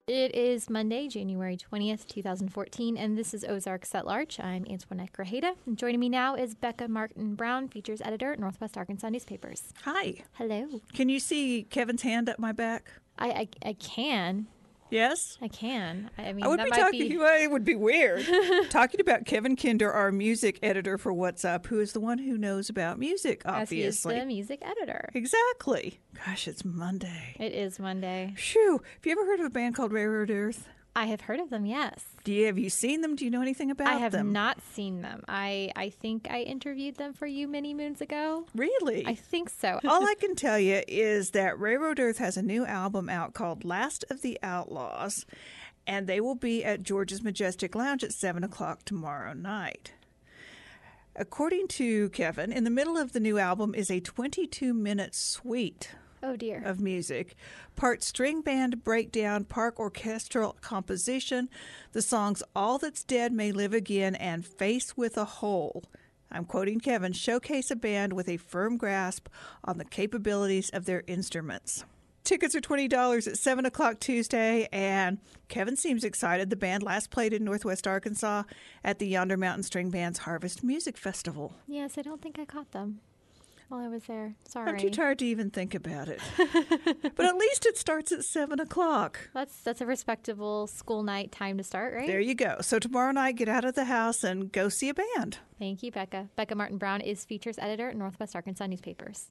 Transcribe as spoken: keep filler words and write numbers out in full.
It is Monday, January twentieth, twenty fourteen, and this is Ozarks at Large. I'm Antoinette Grajeda, and joining me now is Becca Martin Brown, features editor at Northwest Arkansas Newspapers. Hi. Hello. Can you see Kevin's hand up my back? I I, I can. Yes? I can. I mean, I would that be might talking. be... Well, it would be weird talking about Kevin Kinder, our music editor for What's Up, who is the one who knows about music. Obviously, As he is the music editor. Exactly. Gosh, it's Monday. It is Monday. Phew. Have you ever heard of a band called Railroad Earth? I have heard of them. Yes. Do you have you seen them? Do you know anything about them? I have them? not seen them. I I think I interviewed them for you many moons ago. Really? I think so. All I can tell you is that Railroad Earth has a new album out called Last of the Outlaws, and they will be at George's Majestic Lounge at seven o'clock tomorrow night. According to Kevin, in the middle of the new album is a twenty-two minute suite Oh, dear. of music. Part string band breakdown, part orchestral composition, the songs All That's Dead May Live Again and Face with a Hole. I'm quoting Kevin, showcase a band with a firm grasp on the capabilities of their instruments. Tickets are twenty dollars at seven o'clock Tuesday, and Kevin seems excited. The band last played in Northwest Arkansas at the Yonder Mountain String Band's Harvest Music Festival. Yes, I don't think I caught them while I was there. Sorry. I'm too tired to even think about it. But at least it starts at seven o'clock. That's that's a respectable school night time to start, right? There you go. So tomorrow night, get out of the house and go see a band. Thank you, Becca. Becca Martin Brown is features editor at Northwest Arkansas Newspapers.